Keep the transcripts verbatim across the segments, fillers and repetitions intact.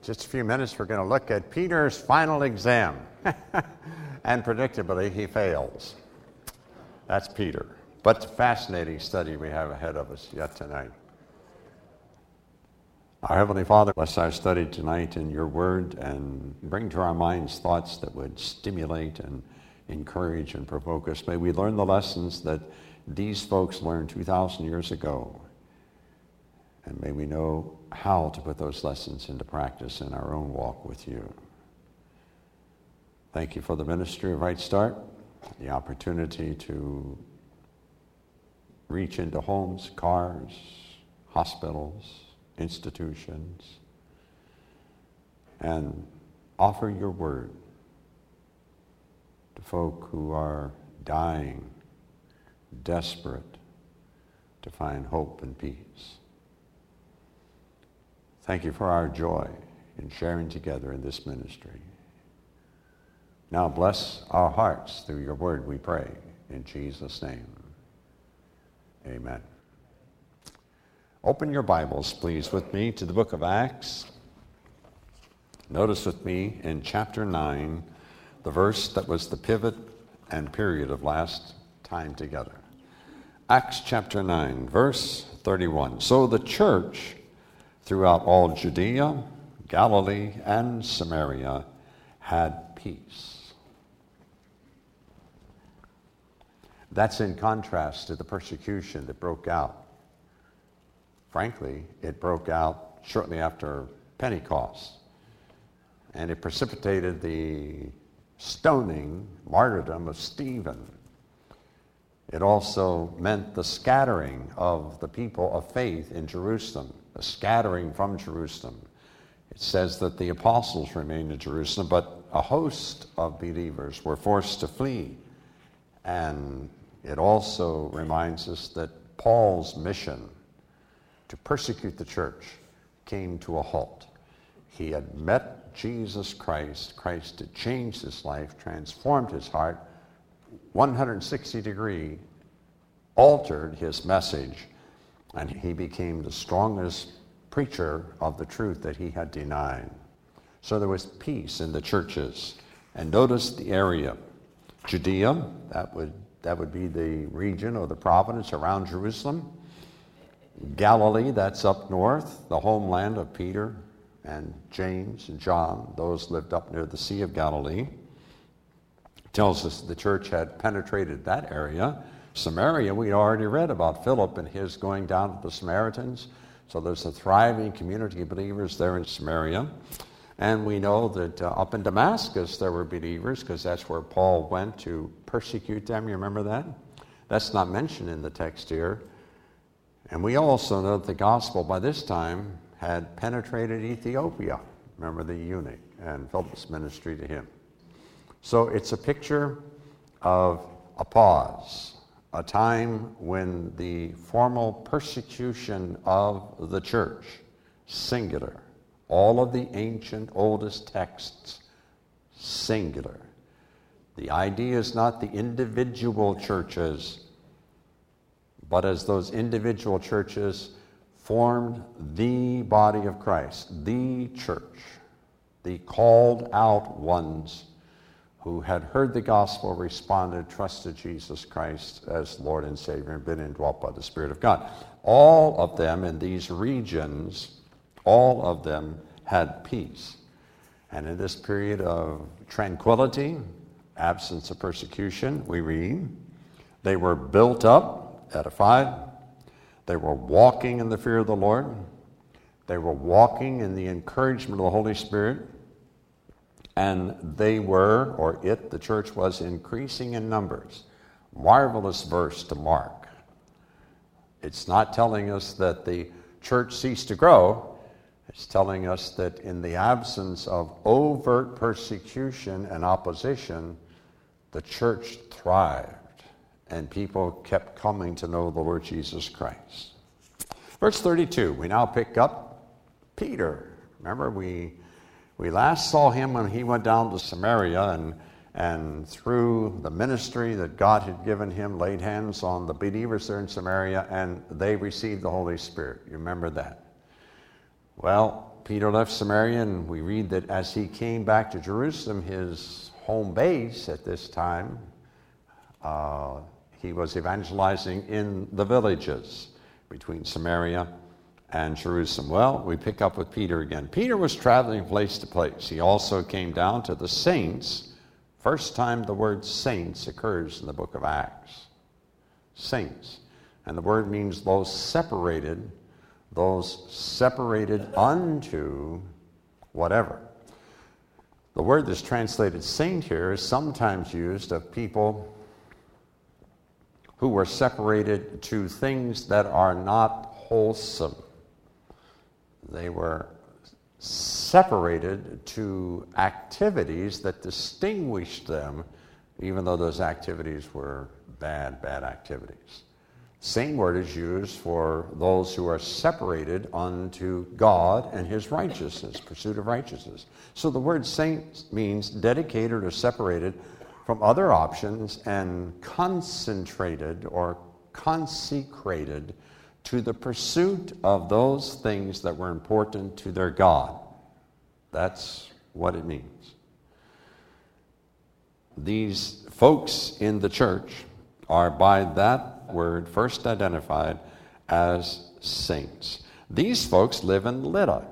just a few minutes, we're going to look at Peter's final exam. And predictably, he fails. That's Peter. But it's a fascinating study we have ahead of us yet tonight. Our Heavenly Father, bless our study tonight in your word and bring to our minds thoughts that would stimulate and encourage and provoke us. May we learn the lessons that these folks learned two thousand years ago. And may we know how to put those lessons into practice in our own walk with you. Thank you for the ministry of Right Start, the opportunity to reach into homes, cars, hospitals, institutions, and offer your word to folk who are dying, desperate to find hope and peace. Thank you for our joy in sharing together in this ministry. Now bless our hearts through your word, we pray, in Jesus' name. Amen. Open your Bibles, please, with me to the book of Acts. Notice with me in chapter nine, the verse that was the pivot and period of last time together. Acts chapter nine, verse thirty-one. So the church throughout all Judea, Galilee, and Samaria had peace. That's in contrast to the persecution that broke out. Frankly, it broke out shortly after Pentecost, and it precipitated the stoning, martyrdom of Stephen. It also meant the scattering of the people of faith in Jerusalem, a scattering from Jerusalem. It says that the apostles remained in Jerusalem, but a host of believers were forced to flee. And it also reminds us that Paul's mission to persecute the church came to a halt. He had met Jesus Christ. Christ had changed his life, transformed his heart, one hundred sixty degree, altered his message, and he became the strongest preacher of the truth that he had denied. So there was peace in the churches. And notice the area. Judea, that would, that would be the region or the province around Jerusalem. Galilee, that's up north, the homeland of Peter and James and John. Those lived up near the Sea of Galilee. It tells us the church had penetrated that area. Samaria, we already read about Philip and his going down to the Samaritans. So there's a thriving community of believers there in Samaria. And we know that uh, up in Damascus there were believers, because that's where Paul went to persecute them. You remember that? That's not mentioned in the text here. And we also know that the gospel by this time had penetrated Ethiopia. Remember the eunuch and Philip's ministry to him. So it's a picture of a pause. A time when the formal persecution of the church, singular, all of the ancient oldest texts, singular. The idea is not the individual churches, but as those individual churches formed the body of Christ, the church, the called out ones who had heard the gospel, responded, trusted Jesus Christ as Lord and Savior, and been indwelt by the Spirit of God. All of them in these regions, all of them had peace. And in this period of tranquility, absence of persecution, we read, they were built up, edified. They were walking in the fear of the Lord. They were walking in the encouragement of the Holy Spirit. And they were, or it, the church was, increasing in numbers. Marvelous verse to mark. It's not telling us that the church ceased to grow. It's telling us that in the absence of overt persecution and opposition, the church thrived, and people kept coming to know the Lord Jesus Christ. Verse thirty-two, we now pick up Peter. Remember, we We last saw him when he went down to Samaria, and, and through the ministry that God had given him, laid hands on the believers there in Samaria, and they received the Holy Spirit. You remember that? Well, Peter left Samaria, and we read that as he came back to Jerusalem, his home base at this time, uh, he was evangelizing in the villages between Samaria and Jerusalem. Well, we pick up with Peter again. Peter was traveling place to place. He also came down to the saints. First time the word saints occurs in the book of Acts. Saints. And the word means those separated, those separated unto whatever. The word that's translated saint here is sometimes used of people who were separated to things that are not wholesome. They were separated to activities that distinguished them, even though those activities were bad, bad activities. Same word is used for those who are separated unto God and his righteousness, pursuit of righteousness. So the word saint means dedicated or separated from other options and concentrated or consecrated to the pursuit of those things that were important to their God. That's what it means. These folks in the church are by that word first identified as saints. These folks live in Lydda.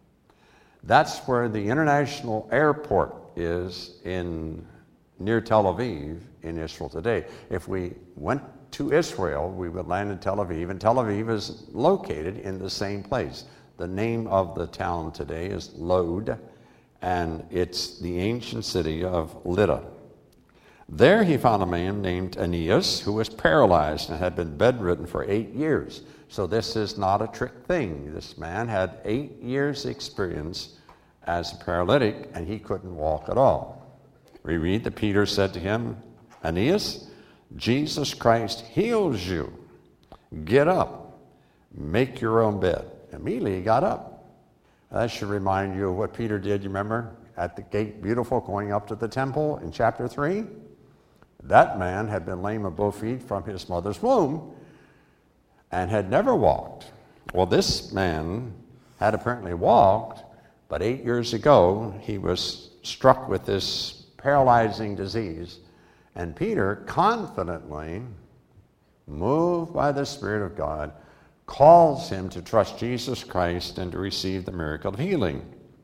That's where the international airport is in near Tel Aviv in Israel today. If we went to Israel, we would land in Tel Aviv, and Tel Aviv is located in the same place. The name of the town today is Lod, and it's the ancient city of Lydda. There he found a man named Aeneas who was paralyzed and had been bedridden for eight years. So this is not a trick thing. This man had eight years' experience as a paralytic, and he couldn't walk at all. We read that Peter said to him, Aeneas, Jesus Christ heals you. Get up. Make your own bed. Immediately he got up. That should remind you of what Peter did, you remember, at the gate beautiful going up to the temple in chapter three? That man had been lame of both feet from his mother's womb and had never walked. Well, this man had apparently walked, but eight years ago he was struck with this paralyzing disease. And Peter confidently, moved by the Spirit of God, calls him to trust Jesus Christ and to receive the miracle of healing.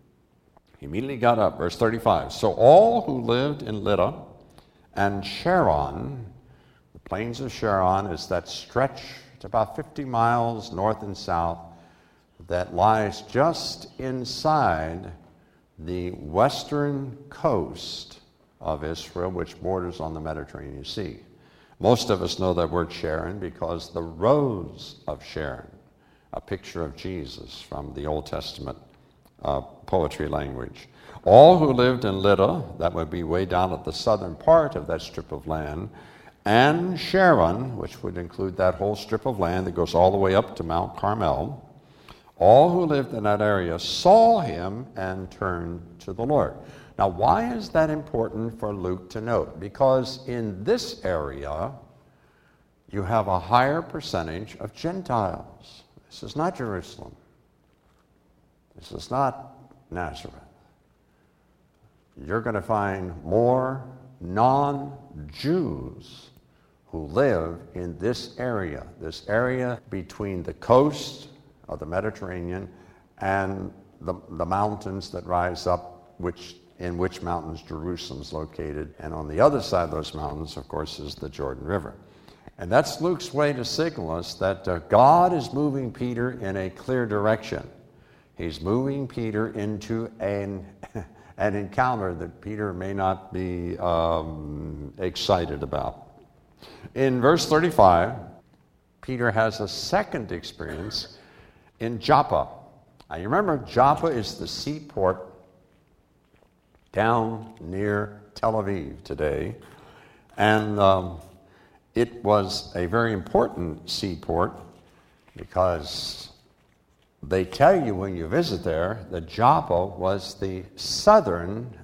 He immediately got up, verse thirty-five. So all who lived in Lydda and Sharon, the plains of Sharon is that stretch, it's about fifty miles north and south, that lies just inside the western coast of Israel, which borders on the Mediterranean Sea. Most of us know that word Sharon because the rose of Sharon, a picture of Jesus from the Old Testament uh, poetry language. All who lived in Lydda, that would be way down at the southern part of that strip of land, and Sharon, which would include that whole strip of land that goes all the way up to Mount Carmel, all who lived in that area saw him and turned to the Lord. Now, why is that important for Luke to note? Because in this area, you have a higher percentage of Gentiles. This is not Jerusalem. This is not Nazareth. You're going to find more non-Jews who live in this area, this area between the coast of the Mediterranean and the, the mountains that rise up, which in which mountains Jerusalem's located. And on the other side of those mountains, of course, is the Jordan River. And that's Luke's way to signal us that uh, God is moving Peter in a clear direction. He's moving Peter into an, an encounter that Peter may not be um, excited about. In verse thirty-five, Peter has a second experience in Joppa. Now, you remember, Joppa is the seaport down near Tel Aviv today, and um, it was a very important seaport because they tell you when you visit there that Joppa was the southern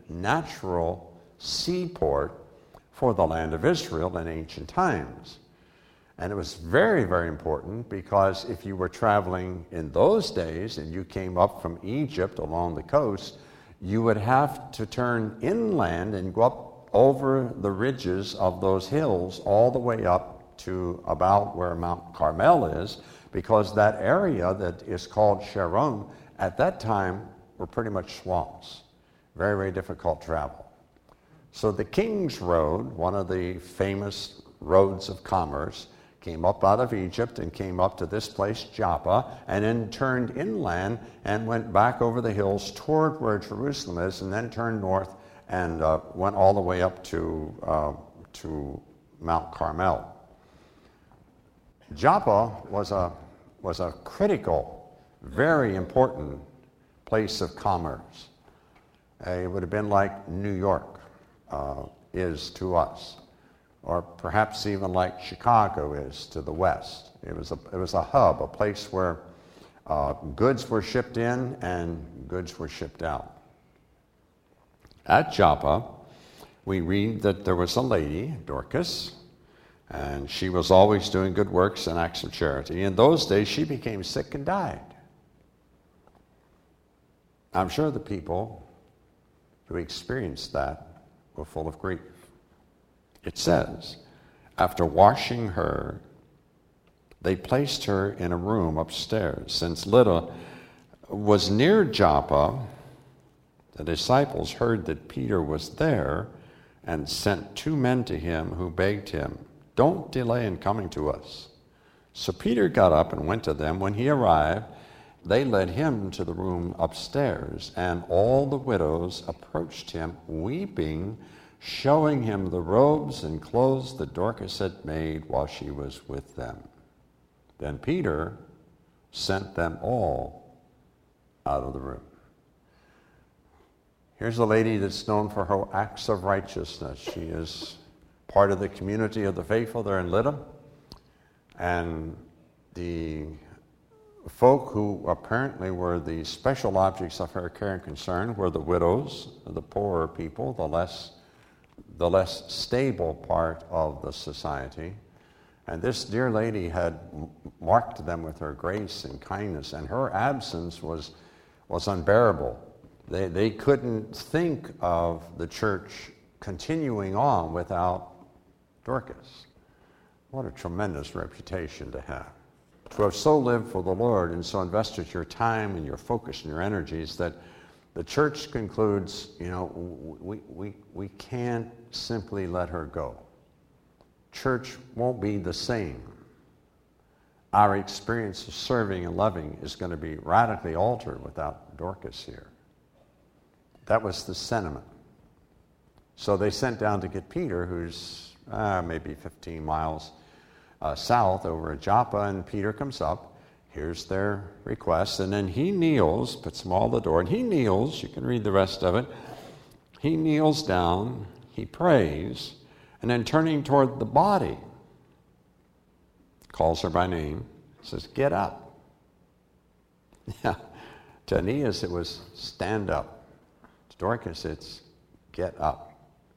natural seaport for the land of Israel in ancient times. And it was very, very important because if you were traveling in those days and you came up from Egypt along the coast, you would have to turn inland and go up over the ridges of those hills all the way up to about where Mount Carmel is, because that area that is called Sharon at that time were pretty much swamps. Very, very difficult travel. So the King's Road, one of the famous roads of commerce, came up out of Egypt and came up to this place, Joppa, and then turned inland and went back over the hills toward where Jerusalem is, and then turned north and uh, went all the way up to, uh, to Mount Carmel. Joppa was a, was a critical, very important place of commerce. Uh, it would have been like New York uh, is to us, or perhaps even like Chicago is to the west. It was a, it was a hub, a place where uh, goods were shipped in and goods were shipped out. At Joppa, we read that there was a lady, Dorcas, and she was always doing good works and acts of charity. In those days, she became sick and died. I'm sure the people who experienced that were full of grief. It says, after washing her, they placed her in a room upstairs. Since Lydda was near Joppa, the disciples heard that Peter was there and sent two men to him who begged him, "Don't delay in coming to us." So Peter got up and went to them. When he arrived, they led him to the room upstairs, and all the widows approached him, weeping, showing him the robes and clothes that Dorcas had made while she was with them. Then Peter sent them all out of the room. Here's a lady that's known for her acts of righteousness. She is part of the community of the faithful there in Lydda. And the folk who apparently were the special objects of her care and concern were the widows, the poorer people, the less the less stable part of the society. And this dear lady had marked them with her grace and kindness, and her absence was, was unbearable. They, they couldn't think of the church continuing on without Dorcas. What a tremendous reputation to have. To have so lived for the Lord and so invested your time and your focus and your energies that the church concludes, you know, we, we, we can't simply let her go. Church won't be the same. Our experience of serving and loving is going to be radically altered without Dorcas here. That was the sentiment. So they sent down to get Peter, who's uh, maybe fifteen miles uh, south over at Joppa, and Peter comes up. Here's their request, and then he kneels, puts them all at the door, and he kneels, you can read the rest of it. He kneels down, he prays, and then turning toward the body, calls her by name, says, "Get up." Yeah, to Aeneas it was stand up. To Dorcas it's get up.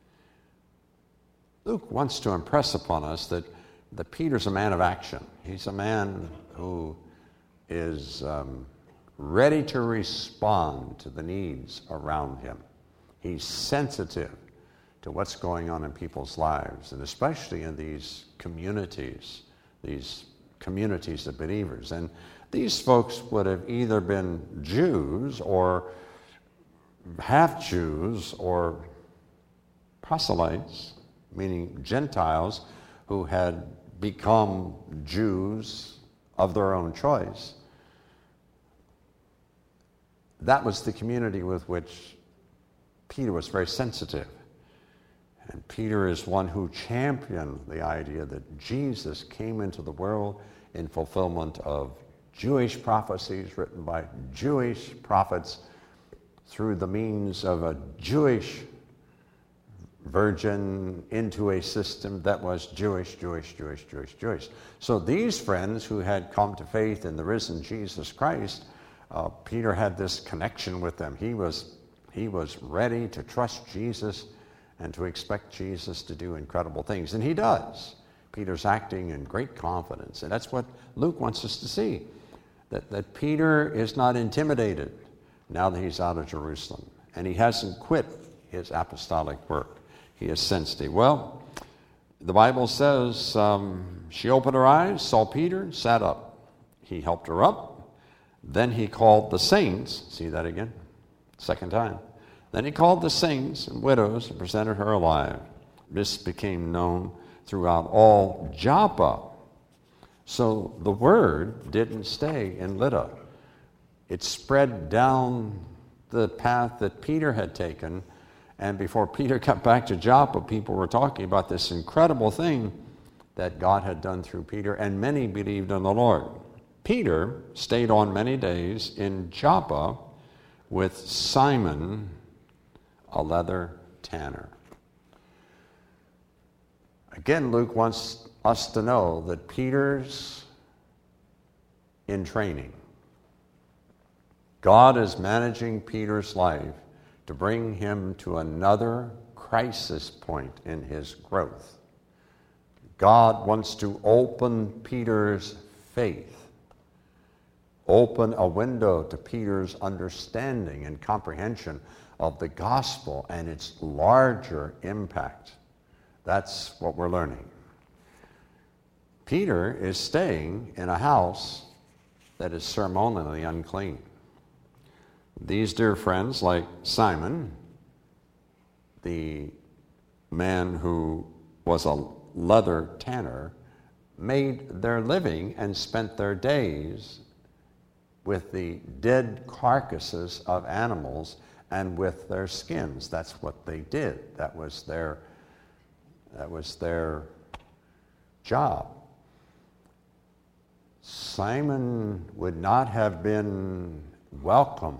Luke wants to impress upon us that, that Peter's a man of action. He's a man who is um, ready to respond to the needs around him. He's sensitive to what's going on in people's lives, and especially in these communities, these communities of believers. And these folks would have either been Jews or half Jews or proselytes, meaning Gentiles who had become Jews of their own choice. That was the community with which Peter was very sensitive. And Peter is one who championed the idea that Jesus came into the world in fulfillment of Jewish prophecies written by Jewish prophets through the means of a Jewish virgin into a system that was Jewish, Jewish, Jewish, Jewish, Jewish. So these friends who had come to faith in the risen Jesus Christ, uh, Peter had this connection with them. He was, he was ready to trust Jesus and to expect Jesus to do incredible things. And he does. Peter's acting in great confidence. And that's what Luke wants us to see, that, that Peter is not intimidated now that he's out of Jerusalem. And he hasn't quit his apostolic work. He has sensed it. Well, the Bible says um, she opened her eyes, saw Peter, sat up. He helped her up. Then he called the saints. See that again? Second time. Then he called the saints and widows and presented her alive. This became known throughout all Joppa. So the word didn't stay in Lydda. It spread down the path that Peter had taken, and before Peter got back to Joppa, people were talking about this incredible thing that God had done through Peter, and many believed in the Lord. Peter stayed on many days in Joppa with Simon, a leather tanner. Again, Luke wants us to know that Peter's in training. God is managing Peter's life to bring him to another crisis point in his growth. God wants to open Peter's faith, open a window to Peter's understanding and comprehension of the gospel and its larger impact. That's what we're learning. Peter is staying in a house that is ceremonially unclean. These dear friends, like Simon, the man who was a leather tanner, made their living and spent their days with the dead carcasses of animals and with their skins. That's what they did. That was their, that was their job. Simon would not have been welcome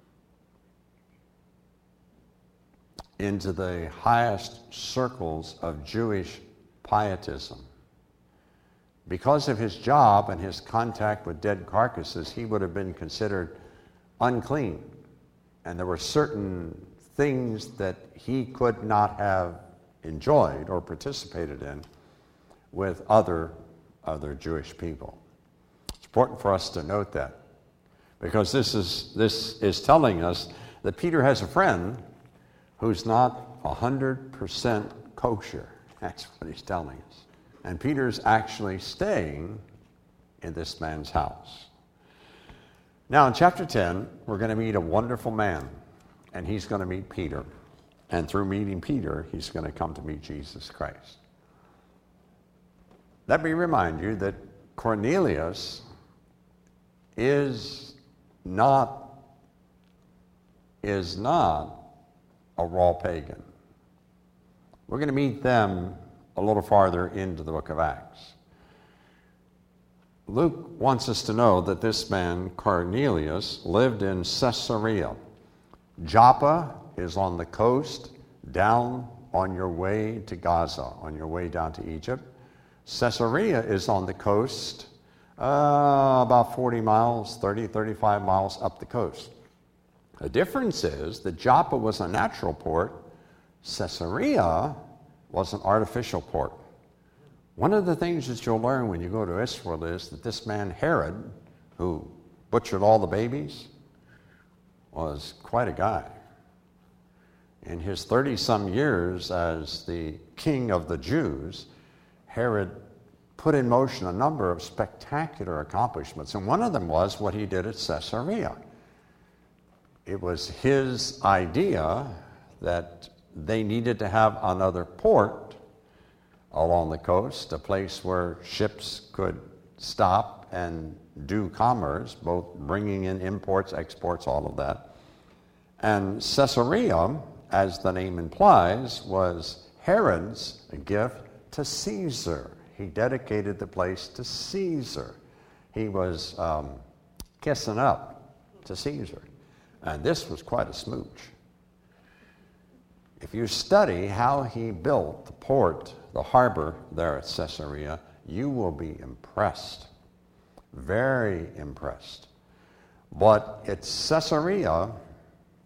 into the highest circles of Jewish pietism. Because of his job and his contact with dead carcasses, he would have been considered unclean. And there were certain things that he could not have enjoyed or participated in with other, other Jewish people. It's important for us to note that, because this is, this is telling us that Peter has a friend who's not one hundred percent kosher. That's what he's telling us. And Peter's actually staying in this man's house. Now in chapter ten, we're going to meet a wonderful man, and he's going to meet Peter. And through meeting Peter, he's going to come to meet Jesus Christ. Let me remind you that Cornelius is not, is not a raw pagan. We're going to meet them a little farther into the book of Acts. Luke wants us to know that this man, Cornelius, lived in Caesarea. Joppa is on the coast, down on your way to Gaza, on your way down to Egypt. Caesarea is on the coast, uh, about forty miles, thirty, thirty-five miles up the coast. The difference is that Joppa was a natural port. Caesarea was an artificial port. One of the things that you'll learn when you go to Israel is that this man Herod, who butchered all the babies, was quite a guy. In his thirty-some years as the king of the Jews, Herod put in motion a number of spectacular accomplishments, and one of them was what he did at Caesarea. It was his idea that they needed to have another port along the coast, a place where ships could stop and do commerce, both bringing in imports, exports, all of that. And Caesarea, as the name implies, was Herod's gift to Caesar. He dedicated the place to Caesar. He was um, kissing up to Caesar. And this was quite a smooch. If you study how he built the port, the harbor there at Caesarea, you will be impressed, very impressed. But at Caesarea,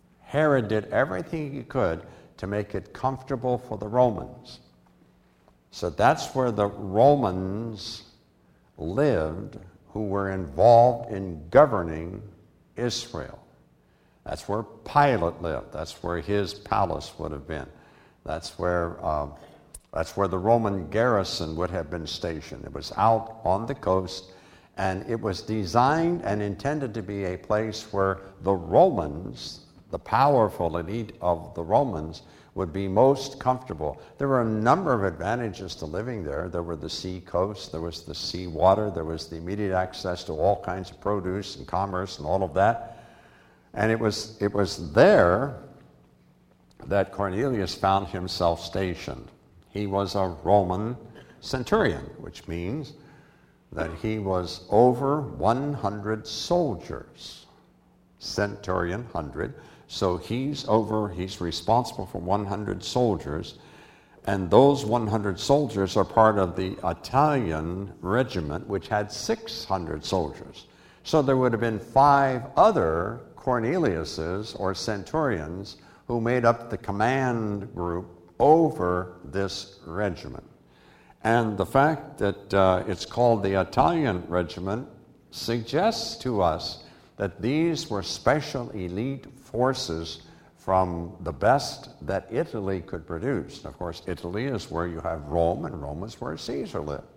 Herod did everything he could to make it comfortable for the Romans. So that's where the Romans lived, who were involved in governing Israel. That's where Pilate lived. That's where his palace would have been. That's where, uh, that's where the Roman garrison would have been stationed. It was out on the coast, and it was designed and intended to be a place where the Romans, the powerful elite of the Romans, would be most comfortable. There were a number of advantages to living there. There were the sea coast, there was the sea water, there was the immediate access to all kinds of produce and commerce and all of that. And it was, it was there that Cornelius found himself stationed. He was a Roman centurion, which means that he was over one hundred soldiers. Centurion, one hundred. So he's over, he's responsible for one hundred soldiers, and those one hundred soldiers are part of the Italian regiment, which had six hundred soldiers. So there would have been five other Corneliuses or centurions who made up the command group over this regiment. And the fact that uh, it's called the Italian regiment suggests to us that these were special elite forces from the best that Italy could produce. Of course, Italy is where you have Rome, and Rome is where Caesar lived.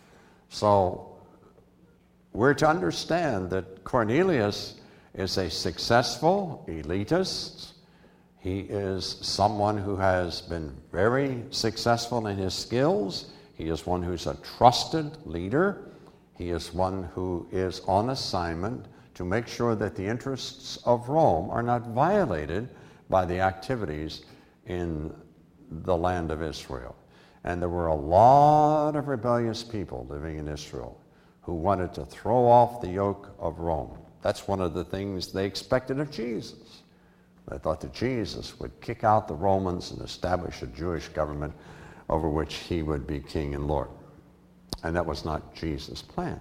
So we're to understand that Cornelius is a successful elitist. He is someone who has been very successful in his skills. He is one who's a trusted leader. He is one who is on assignment to make sure that the interests of Rome are not violated by the activities in the land of Israel. And there were a lot of rebellious people living in Israel who wanted to throw off the yoke of Rome. That's one of the things they expected of Jesus. They thought that Jesus would kick out the Romans and establish a Jewish government over which he would be king and Lord. And that was not Jesus' plan.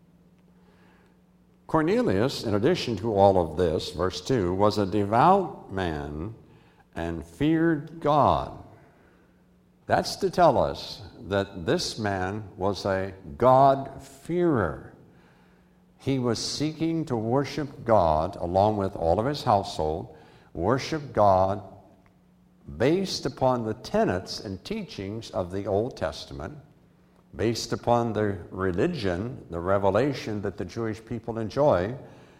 Cornelius, in addition to all of this, verse two, was a devout man and feared God. That's to tell us that this man was a God-fearer. He was seeking to worship God along with all of his household, worship God based upon the tenets and teachings of the Old Testament, based upon the religion, the revelation that the Jewish people enjoy.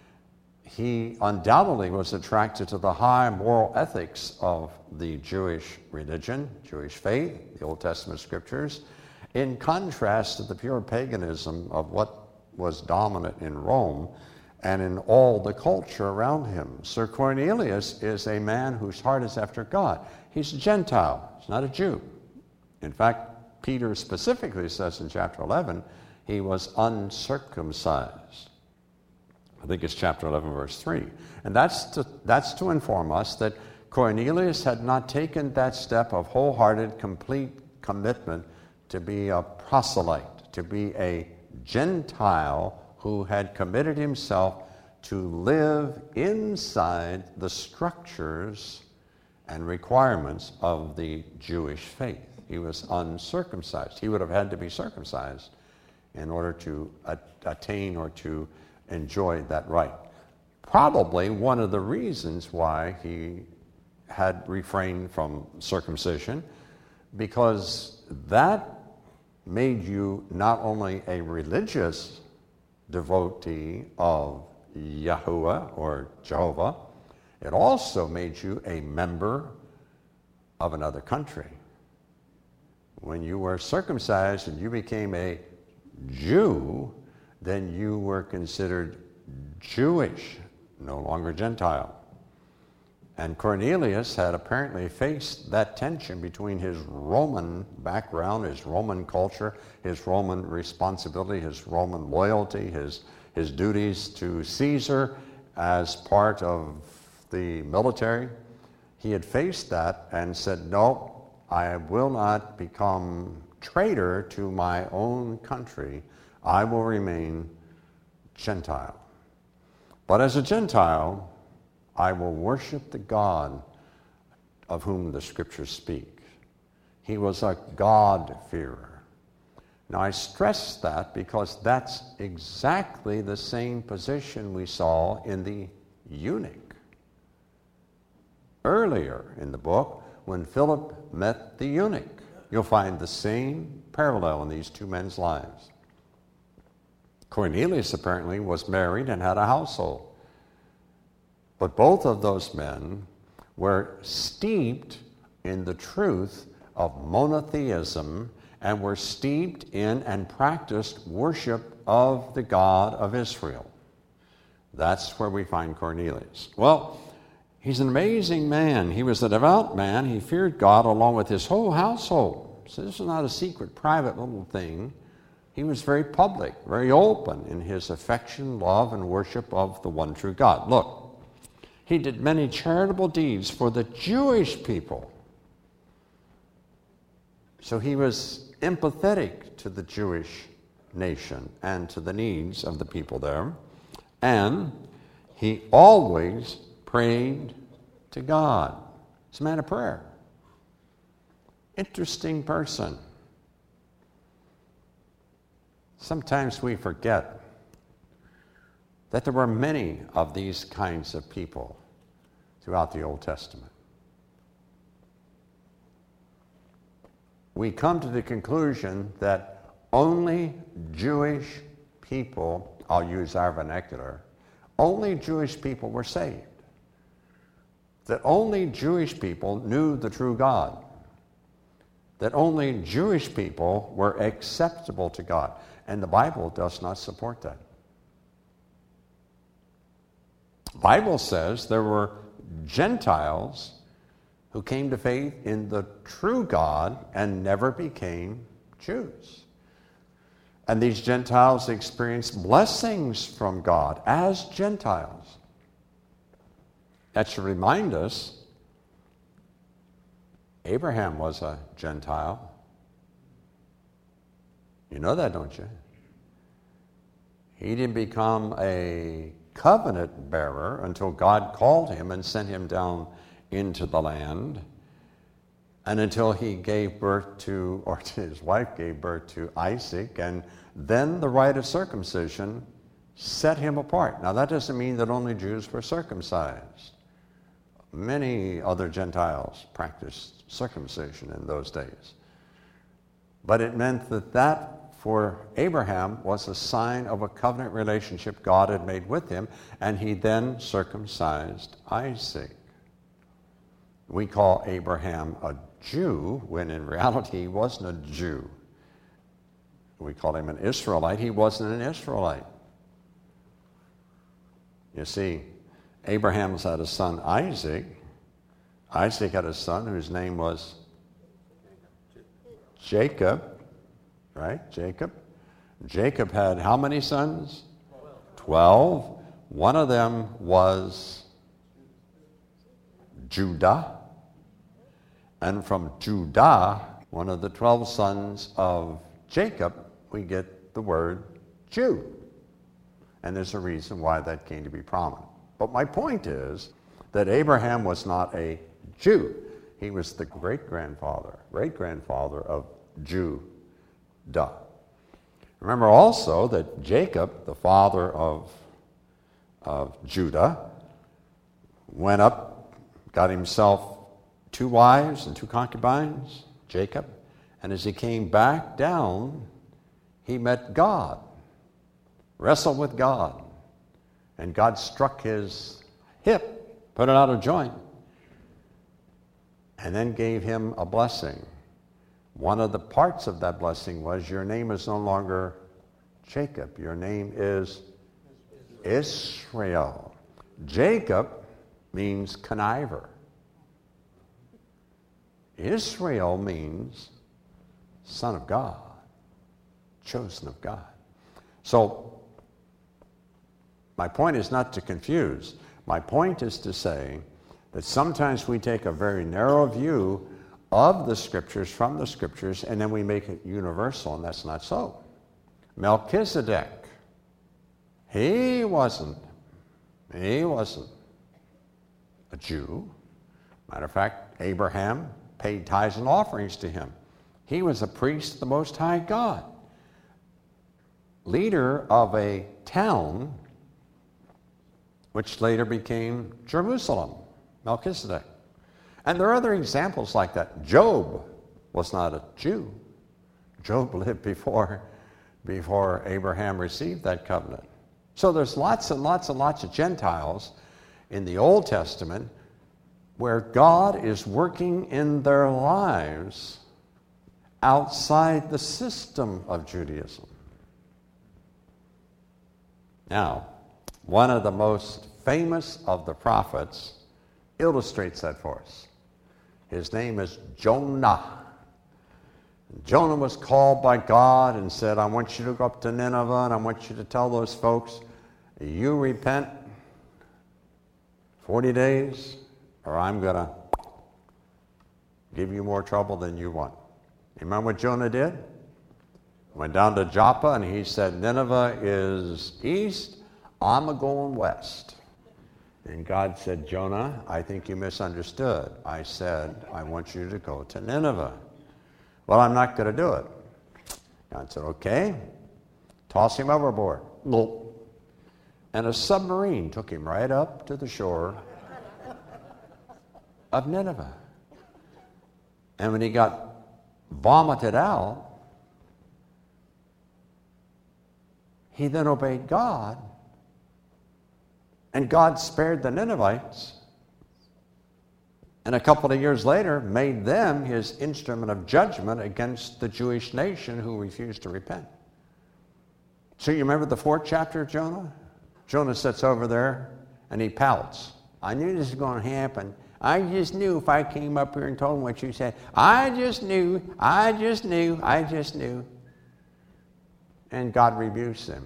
He undoubtedly was attracted to the high moral ethics of the Jewish religion, Jewish faith, the Old Testament scriptures, in contrast to the pure paganism of what was dominant in Rome and in all the culture around him. Sir Cornelius is a man whose heart is after God. He's a Gentile. He's not a Jew. In fact, Peter specifically says in chapter eleven, he was uncircumcised. I think it's chapter eleven, verse three. And that's to, that's to inform us that Cornelius had not taken that step of wholehearted, complete commitment to be a proselyte, to be a Gentile who had committed himself to live inside the structures and requirements of the Jewish faith. He was uncircumcised. He would have had to be circumcised in order to attain or to enjoy that right. Probably one of the reasons why he had refrained from circumcision, because that made you not only a religious devotee of Yahuwah or Jehovah, it also made you a member of another country. When you were circumcised and you became a Jew, then you were considered Jewish, no longer Gentile. And Cornelius had apparently faced that tension between his Roman background, his Roman culture, his Roman responsibility, his Roman loyalty, his, his duties to Caesar as part of the military. He had faced that and said, no, I will not become traitor to my own country. I will remain Gentile. But as a Gentile, I will worship the God of whom the scriptures speak. He was a God-fearer. Now, I stress that because that's exactly the same position we saw in the eunuch. Earlier in the book, when Philip met the eunuch, you'll find the same parallel in these two men's lives. Cornelius apparently was married and had a household. But both of those men were steeped in the truth of monotheism and were steeped in and practiced worship of the God of Israel. That's where we find Cornelius. Well, he's an amazing man. He was a devout man. He feared God along with his whole household. So this is not a secret, private little thing. He was very public, very open in his affection, love, and worship of the one true God. Look, he did many charitable deeds for the Jewish people. So he was empathetic to the Jewish nation and to the needs of the people there. And he always prayed to God. He's a man of prayer. Interesting person. Sometimes we forget that there were many of these kinds of people throughout the Old Testament. We come to the conclusion that only Jewish people, I'll use our vernacular, only Jewish people were saved. That only Jewish people knew the true God. That only Jewish people were acceptable to God. And the Bible does not support that. The Bible says there were Gentiles who came to faith in the true God and never became Jews. And these Gentiles experienced blessings from God as Gentiles. That should remind us, Abraham was a Gentile. You know that, don't you? He didn't become a covenant bearer until God called him and sent him down into the land, and until he gave birth to, or his wife gave birth to Isaac, and then the rite of circumcision set him apart. Now that doesn't mean that only Jews were circumcised. Many other Gentiles practiced circumcision in those days. But it meant that that, for Abraham, was a sign of a covenant relationship God had made with him, and he then circumcised Isaac. We call Abraham a Jew, when in reality he wasn't a Jew. We call him an Israelite. He wasn't an Israelite. You see, Abraham's had a son, Isaac. Isaac had a son whose name was Jacob. Right? Jacob. Jacob had how many sons? Twelve. One of them was Judah. And from Judah, one of the twelve sons of Jacob, we get the word Jew. And there's a reason why that came to be prominent. But my point is that Abraham was not a Jew. He was the great-grandfather, great-grandfather of Judah. Remember also that Jacob, the father of, of Judah, went up, got himself two wives and two concubines, Jacob, and as he came back down, he met God, wrestled with God, and God struck his hip, put it out of joint, and then gave him a blessing. One of the parts of that blessing was, your name is no longer Jacob, your name is Israel. Jacob means conniver. Israel means son of God, chosen of God. So, my point is not to confuse. My point is to say that sometimes we take a very narrow view of the Scriptures, from the Scriptures, and then we make it universal, and that's not so. Melchizedek, he wasn't, he wasn't a Jew. Matter of fact, Abraham paid tithes and offerings to him. He was a priest of the Most High God. leader of a town which later became Jerusalem, Melchizedek. And there are other examples like that. Job was not a Jew. Job lived before, before Abraham received that covenant. So there's lots and lots and lots of Gentiles in the Old Testament where God is working in their lives outside the system of Judaism. Now, one of the most famous of the prophets illustrates that for us. His name is Jonah. Jonah was called by God and said, I want you to go up to Nineveh and I want you to tell those folks, you repent forty days or I'm going to give you more trouble than you want. You remember what Jonah did? Went down to Joppa and he said, Nineveh is east, I'm a-going west. And God said, Jonah, I think you misunderstood. I said, I want you to go to Nineveh. Well, I'm not going to do it. God said, okay, toss him overboard. And a submarine took him right up to the shore of Nineveh. And when he got vomited out, he then obeyed God. And God spared the Ninevites. And a couple of years later, made them his instrument of judgment against the Jewish nation who refused to repent. So you remember the fourth chapter of Jonah? Jonah sits over there and he pouts. I knew this was going to happen. I just knew if I came up here and told him what you said. I just knew, I just knew, I just knew. And God rebukes him.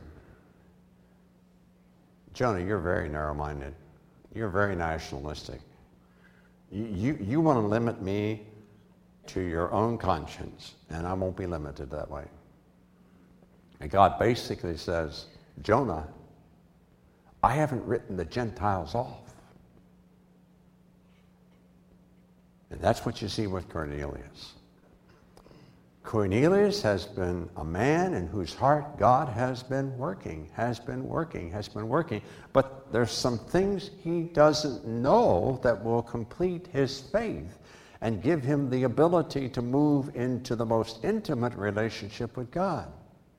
Jonah, you're very narrow-minded. You're very nationalistic. You, you, you want to limit me to your own conscience, and I won't be limited that way. And God basically says, Jonah, I haven't written the Gentiles off. And that's what you see with Cornelius. Cornelius has been a man in whose heart God has been working, has been working, has been working. But there's some things he doesn't know that will complete his faith and give him the ability to move into the most intimate relationship with God.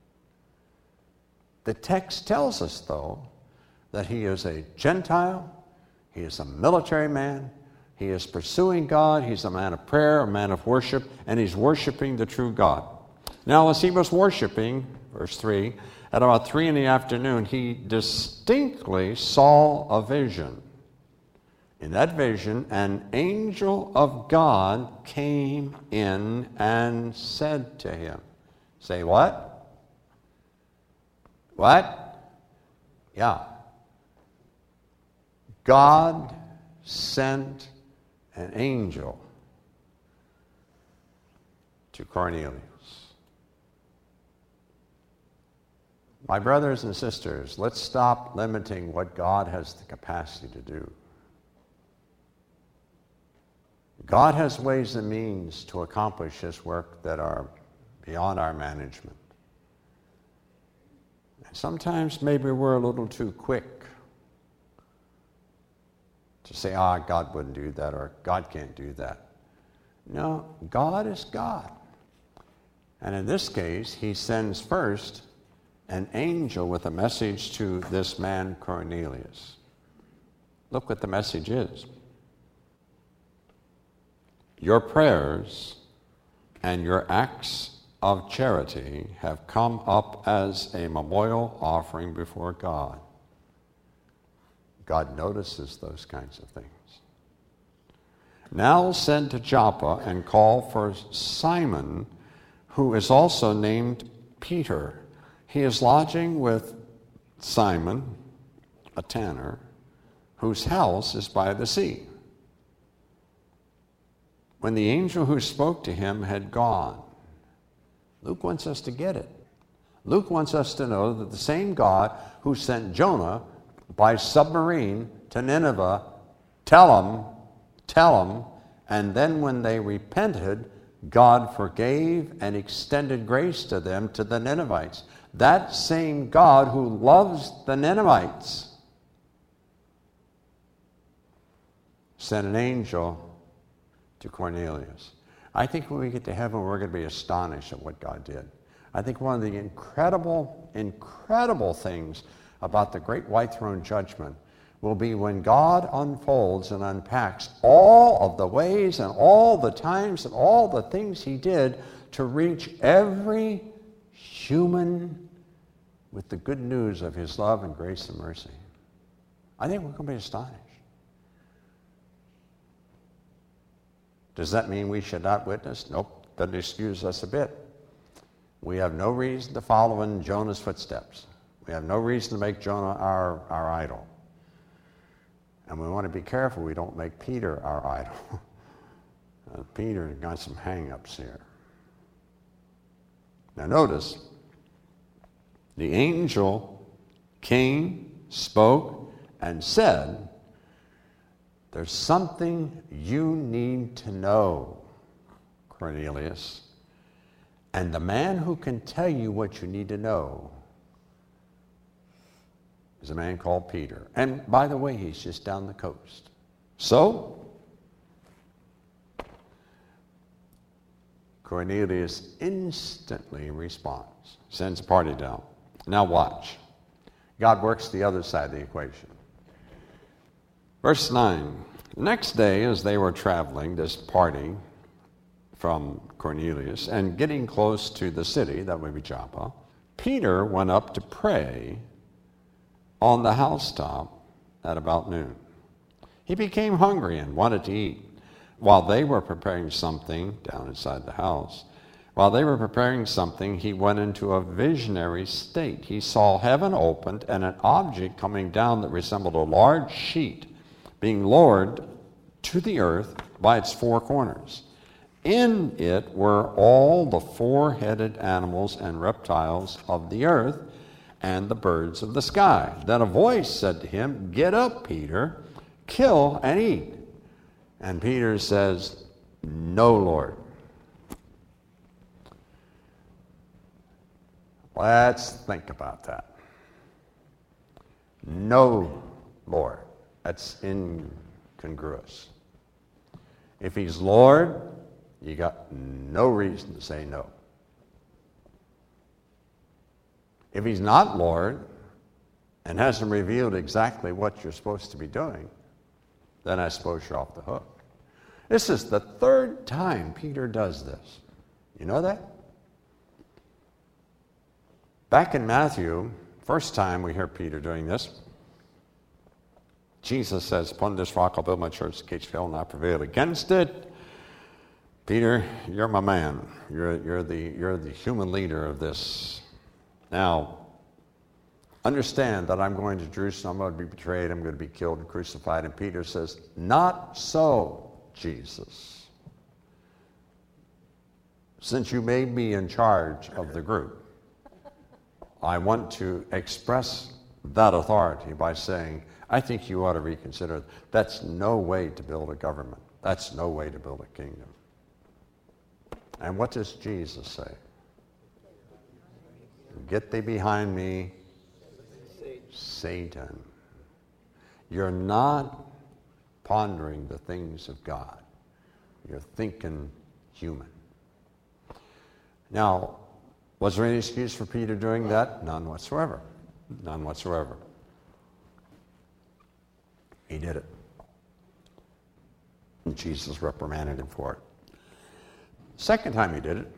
The text tells us, though, that he is a Gentile, he is a military man, he is pursuing God, he's a man of prayer, a man of worship, and he's worshiping the true God. Now, as he was worshiping, verse three, at about three in the afternoon, he distinctly saw a vision. In that vision, an angel of God came in and said to him, say what? What? Yeah. God sent an angel to Cornelius. My brothers and sisters, let's stop limiting what God has the capacity to do. God has ways and means to accomplish His work that are beyond our management. And sometimes maybe we're a little too quick to say, ah, God wouldn't do that, or God can't do that. No, God is God. And in this case, He sends first an angel with a message to this man Cornelius. Look what the message is. Your prayers and your acts of charity have come up as a memorial offering before God. God notices those kinds of things. Now send to Joppa and call for Simon, who is also named Peter. He is lodging with Simon, a tanner, whose house is by the sea. When the angel who spoke to him had gone, Luke wants us to get it. Luke wants us to know that the same God who sent Jonah by submarine to Nineveh, tell them, tell them, and then when they repented, God forgave and extended grace to them, to the Ninevites. That same God who loves the Ninevites sent an angel to Cornelius. I think when we get to heaven, we're going to be astonished at what God did. I think one of the incredible, incredible things about the great white throne judgment will be when God unfolds and unpacks all of the ways and all the times and all the things he did to reach every human with the good news of his love and grace and mercy. I think we're going to be astonished. Does that mean we should not witness? Nope, doesn't excuse us a bit. We have no reason to follow in Jonah's footsteps. We have no reason to make Jonah our, our idol. And we want to be careful we don't make Peter our idol. uh, Peter got some hang-ups here. Now notice, the angel came, spoke, and said, there's something you need to know, Cornelius. And the man who can tell you what you need to know is a man called Peter. And by the way, he's just down the coast. So, Cornelius instantly responds, sends a party down. Now watch. God works the other side of the equation. Verse nine, next day as they were traveling, this party from Cornelius, and getting close to the city, that would be Joppa, Peter went up to pray on the housetop at about noon. He became hungry and wanted to eat. While they were preparing something down inside the house, while they were preparing something, he went into a visionary state. He saw heaven opened and an object coming down that resembled a large sheet being lowered to the earth by its four corners. In it were all the four-headed animals and reptiles of the earth and the birds of the sky. Then a voice said to him, "Get up, Peter, kill and eat." And Peter says, "No, Lord." Let's think about that. No, Lord. That's incongruous. If he's Lord, you got no reason to say no. If he's not Lord and hasn't revealed exactly what you're supposed to be doing, then I suppose you're off the hook. This is the third time Peter does this. You know that? Back in Matthew, first time we hear Peter doing this, Jesus says, "Upon this rock I'll build my church, the gates shall not prevail against it." Peter, you're my man. You're, you're, the, you're the human leader of this. Now, understand that I'm going to Jerusalem, I'm going to be betrayed, I'm going to be killed and crucified. And Peter says, "Not so, Jesus. Since you made me in charge of the group, I want to express that authority by saying, I think you ought to reconsider. That's no way to build a government. That's no way to build a kingdom." And what does Jesus say? "Get thee behind me, Satan. You're not pondering the things of God. You're thinking human." Now, was there any excuse for Peter doing that? None whatsoever. None whatsoever. He did it. And Jesus reprimanded him for it. Second time he did it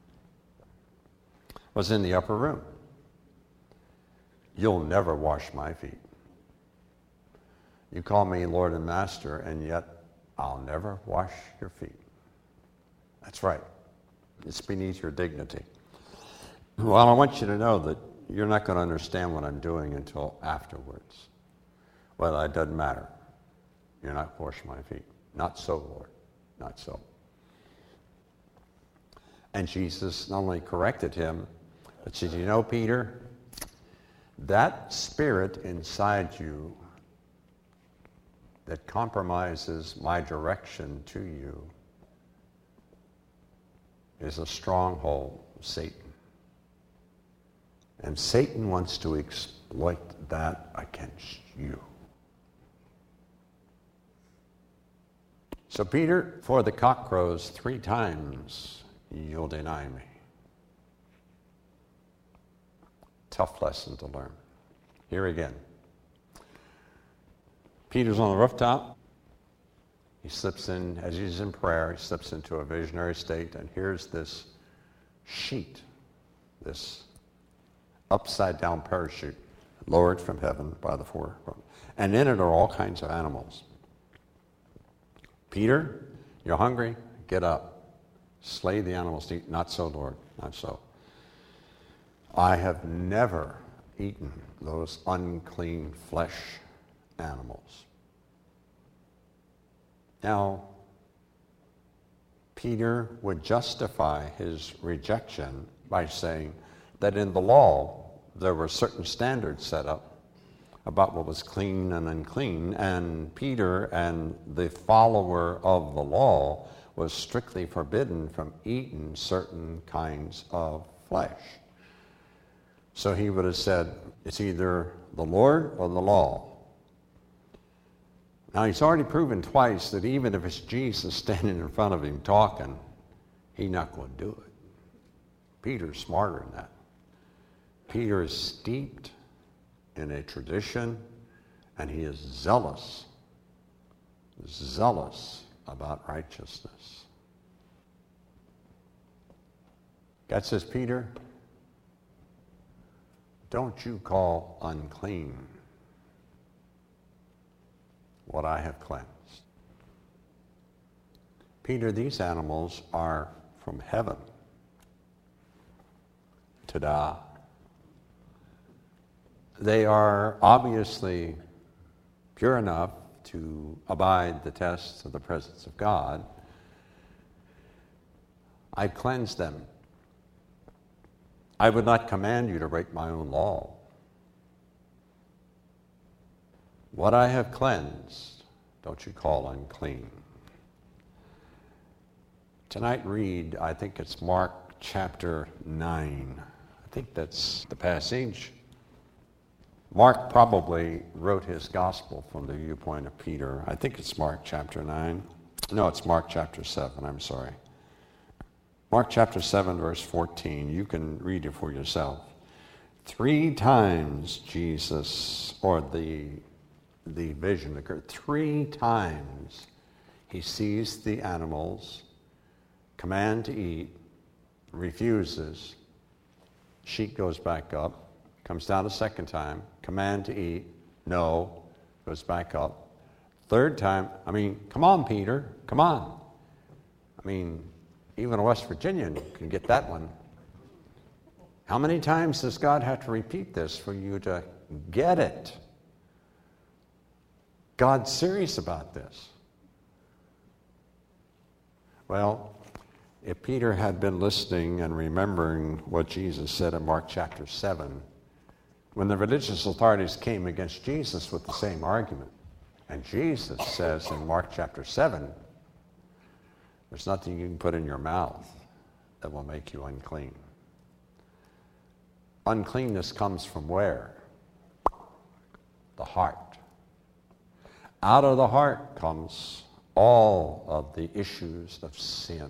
was in the upper room. "You'll never wash my feet. You call me Lord and Master, and yet I'll never wash your feet." That's right. It's beneath your dignity. Well, I want you to know that you're not going to understand what I'm doing until afterwards. Well, it doesn't matter. You're not washing my feet. Not so, Lord. Not so. And Jesus not only corrected him, but said, "You know, Peter, that spirit inside you that compromises my direction to you is a stronghold of Satan. And Satan wants to exploit that against you. So Peter, before the cock crows three times, you'll deny me. Tough lesson to learn. Here again. Peter's on the rooftop. He slips in, as he's in prayer, he slips into a visionary state, and here's this sheet, this upside-down parachute, lowered from heaven by the four. And in it are all kinds of animals. Peter, you're hungry? Get up. Slay the animals to eat. Not so, Lord, not so. I have never eaten those unclean flesh animals. Now, Peter would justify his rejection by saying that in the law there were certain standards set up about what was clean and unclean, and Peter and the follower of the law was strictly forbidden from eating certain kinds of flesh. So he would have said, it's either the Lord or the law. Now, he's already proven twice that even if it's Jesus standing in front of him talking, he's not going to do it. Peter's smarter than that. Peter is steeped in a tradition, and he is zealous, zealous about righteousness. God says, Peter, don't you call unclean what I have cleansed. Peter, these animals are from heaven. Ta-da. They are obviously pure enough to abide the tests of the presence of God. I cleansed them. I would not command you to break my own law. What I have cleansed, don't you call unclean. Tonight read, I think it's Mark chapter nine. I think that's the passage. Mark probably wrote his gospel from the viewpoint of Peter. I think it's Mark chapter nine. No, it's Mark chapter seven, I'm sorry. Mark chapter seven, verse fourteen. You can read it for yourself. Three times Jesus, or the, the vision occurred, three times he sees the animals, command to eat, refuses, sheet goes back up, comes down a second time, command to eat, no, goes back up. Third time, I mean, come on, Peter, come on. I mean, even a West Virginian can get that one. How many times does God have to repeat this for you to get it? God's serious about this. Well, if Peter had been listening and remembering what Jesus said in Mark chapter seven, when the religious authorities came against Jesus with the same argument, and Jesus says in Mark chapter seven, there's nothing you can put in your mouth that will make you unclean. Uncleanness comes from where? The heart. Out of the heart comes all of the issues of sin.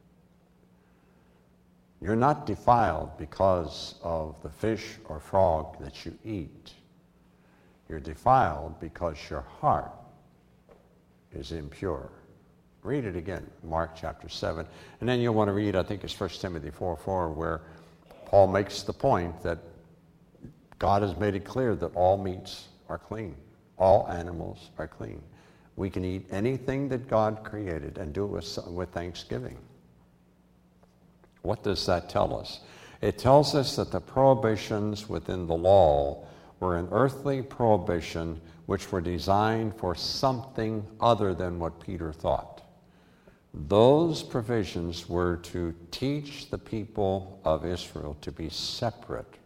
You're not defiled because of the fish or frog that you eat. You're defiled because your heart is impure. Read it again, Mark chapter seven. And then you'll want to read, I think it's First Timothy four four, where Paul makes the point that God has made it clear that all meats are clean. All animals are clean. We can eat anything that God created and do it with, with thanksgiving. What does that tell us? It tells us that the prohibitions within the law were an earthly prohibition which were designed for something other than what Peter thought. Those provisions were to teach the people of Israel to be separate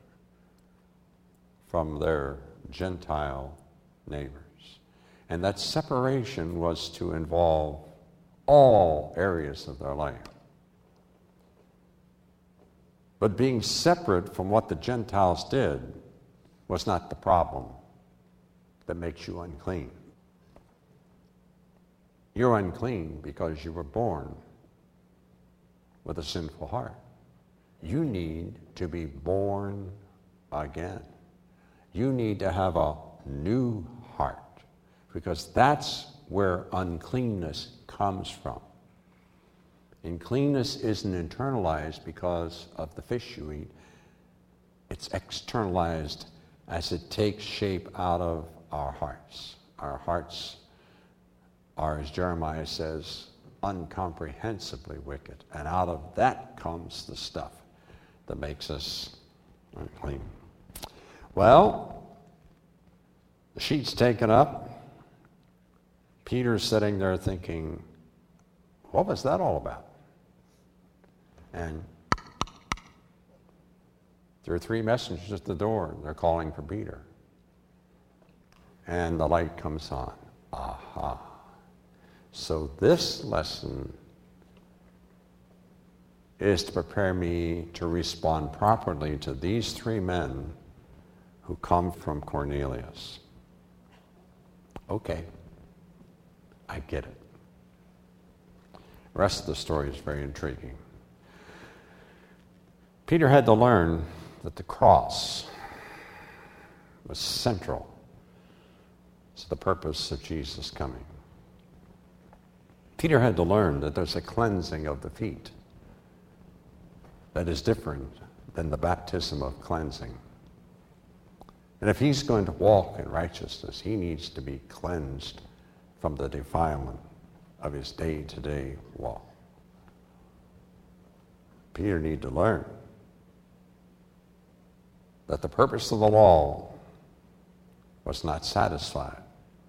from their Gentile neighbors. And that separation was to involve all areas of their life. But being separate from what the Gentiles did was not the problem that makes you unclean. You're unclean because you were born with a sinful heart. You need to be born again. You need to have a new heart, because that's where uncleanness comes from. And cleanness isn't internalized because of the fish you eat. It's externalized as it takes shape out of our hearts. Our hearts are, as Jeremiah says, incomprehensibly wicked. And out of that comes the stuff that makes us unclean. Well, the sheet's taken up. Peter's sitting there thinking, what was that all about? And there are three messengers at the door. They're calling for Peter. And the light comes on. Aha. So this lesson is to prepare me to respond properly to these three men who come from Cornelius. Okay, I get it. The rest of the story is very intriguing. Peter had to learn that the cross was central to the purpose of Jesus coming. Peter had to learn that there's a cleansing of the feet that is different than the baptism of cleansing. And if he's going to walk in righteousness, he needs to be cleansed from the defilement of his day-to-day walk. Peter needed to learn that the purpose of the law was not satisfied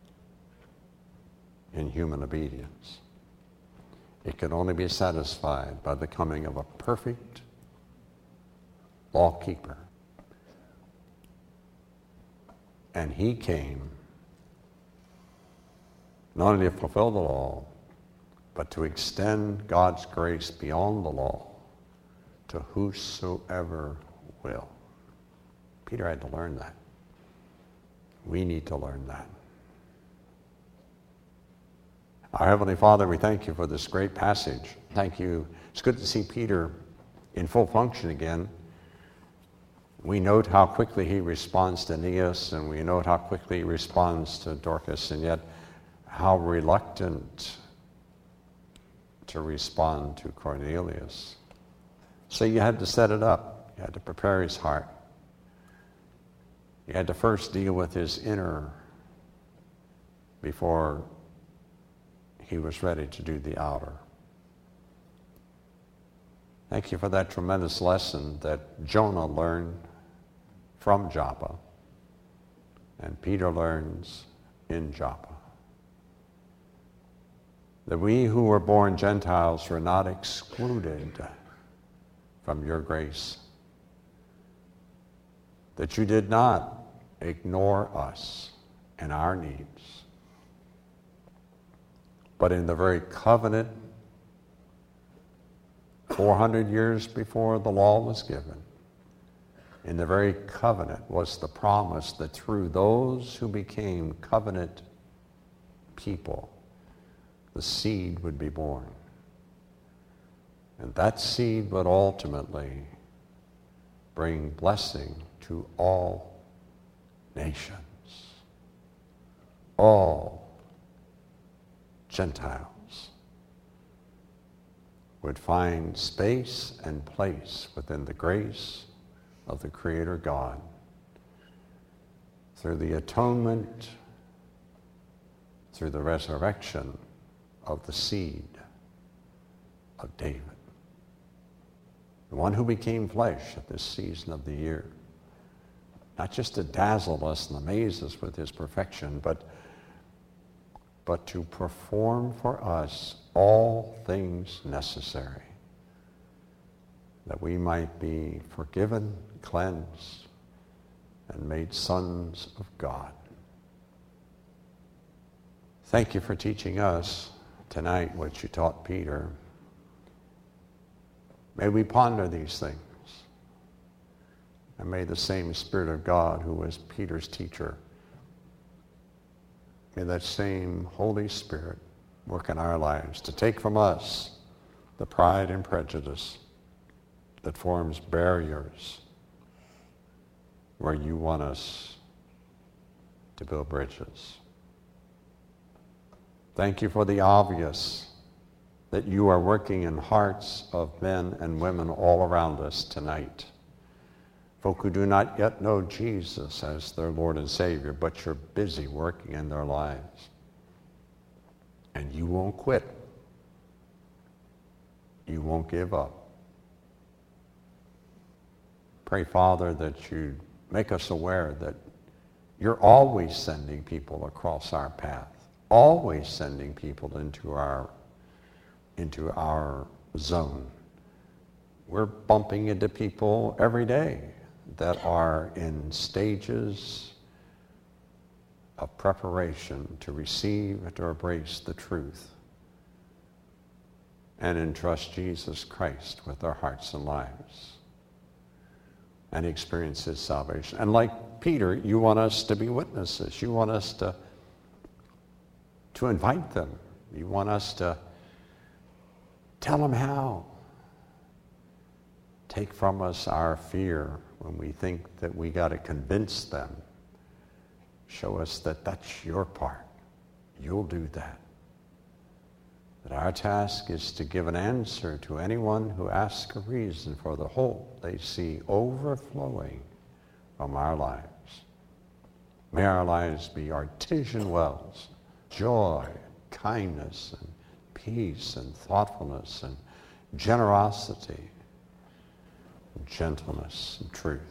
in human obedience. It could only be satisfied by the coming of a perfect law keeper. And he came not only to fulfill the law, but to extend God's grace beyond the law to whosoever will. Peter had to learn that. We need to learn that. Our Heavenly Father, we thank you for this great passage. Thank you. It's good to see Peter in full function again. We note how quickly he responds to Aeneas, and we note how quickly he responds to Dorcas, and yet how reluctant to respond to Cornelius. So you had to set it up. You had to prepare his heart. You had to first deal with his inner before he was ready to do the outer. Thank you for that tremendous lesson that Jonah learned from Joppa and Peter learns in Joppa. That we who were born Gentiles were not excluded from your grace. That you did not ignore us and our needs. But in the very covenant, four hundred years before the law was given, in the very covenant was the promise that through those who became covenant people, the seed would be born. And that seed would ultimately bring blessing to all nations, all Gentiles would find space and place within the grace of the Creator God through the atonement, through the resurrection of the seed of David, the one who became flesh at this season of the year, not just to dazzle us and amaze us with his perfection, but but to perform for us all things necessary, that we might be forgiven, cleansed, and made sons of God. Thank you for teaching us tonight what you taught Peter. May we ponder these things. And may the same Spirit of God who was Peter's teacher, may that same Holy Spirit work in our lives to take from us the pride and prejudice that forms barriers where you want us to build bridges. Thank you for the obvious, that you are working in hearts of men and women all around us tonight. Folk who do not yet know Jesus as their Lord and Savior, but you're busy working in their lives. And you won't quit. You won't give up. Pray, Father, that you make us aware that you're always sending people across our path, always sending people into our, into our zone. We're bumping into people every day that are in stages of preparation to receive and to embrace the truth and entrust Jesus Christ with their hearts and lives and experience his salvation. And like Peter, you want us to be witnesses. You want us to, to invite them. You want us to tell them how. Take from us our fear when we think that we got to convince them. Show us that that's your part. You'll do that. That our task is to give an answer to anyone who asks a reason for the hope they see overflowing from our lives. May our lives be artesian wells, joy, kindness, and peace, and thoughtfulness, and generosity, gentleness and truth.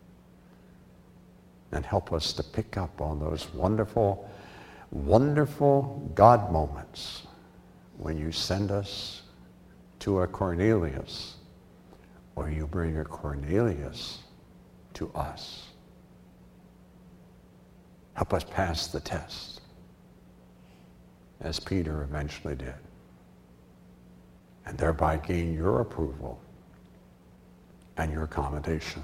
And help us to pick up on those wonderful, wonderful God moments when you send us to a Cornelius, or you bring a Cornelius to us. Help us pass the test, as Peter eventually did, and thereby gain your approval and your commendation.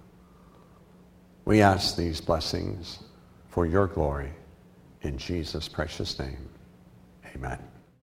We ask these blessings for your glory in Jesus' precious name. Amen.